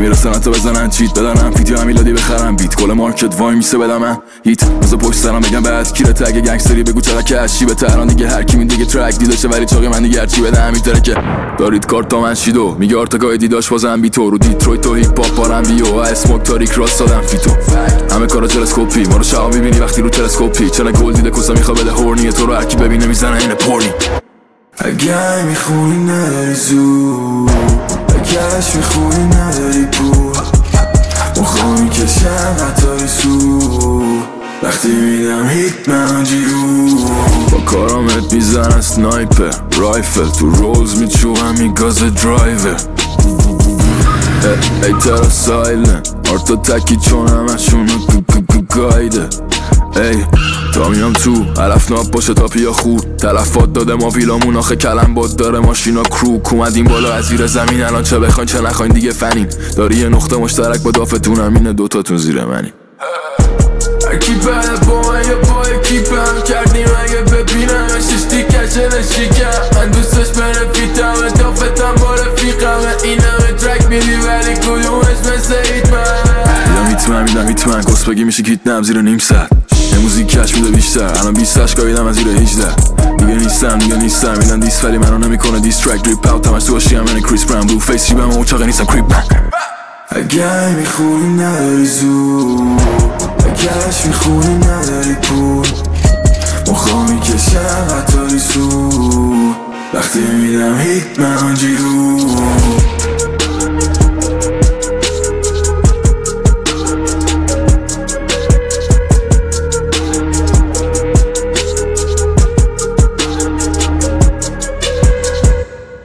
نمیرسن حتی بزنن چیت بدنم فیتی و میلادی بخرم بیت کل مارکت وای میسه بدم من هیت بزا پشت سرم بگم بعد کی رته اگه گنگستری بگو چرا کشی به تهران دیگه هر کی دیگه ترک دیداشه ولی چاقی من دیگه هرچی بده همین ترکه دارید کارت تا من شیدو میگه آرتگاه دیداش بازم بی تو رو دیترویت و هیپ هاپ بارم بیو اسموک تاریک راست دادم فیتو همه کارا تلسکوپی ما رو شعا میبینی وقتی رو تلسکوپی چرا گل دیده کسا میخواد بده هورنیه تو رو هر کی ببینه میزنه این پورنی اگه میخونی نداری زود اگهش میخونی نداری بود مخواه میکشم حتی سود وقتی میدم هیت من جیرو با کارامت میزنن سنایپر رایفل تو روز میچوهم میگاز درایور ای ترا سایلن آرتا تکی چون همشونو گایده ای تا میام تو علف ناب باشه تا پیا خود تلفات داده ما ویلامون آخه کلم باد داره ماشینا کروک اومدیم بالا از زیر زمین الان چه بخواین چه نخواین دیگه فنیم داری یه نقطه مشترک با دافتونم اینه دوتاتون زیر منی هرکی بعد با من یا با اکیپ هم کردیم اگه ببینم ششتی کشه نشیکم من دوستش بنفیتم دافتم با رفیقم این همه ترک میدی ولی کدومش مثل هیتمن میدم هیتمن گست بگی میشه که هیتنم زیر نیم ساعت یه موزیک کش میده بیشتر الان 20 اشکاییدم از زیر 18 دیگه نیستم میدن دیس ولی منو نمیکنه دیس ترک دریپ اوت همش تو باشی من کریس براون بلو فیس شیبم و چاقه نیستم کریپ من اگه میخونی نداری زود اگهش میخونی نداری پول مخواه میکشم حتی سود وقتی میدم هیت من جیرو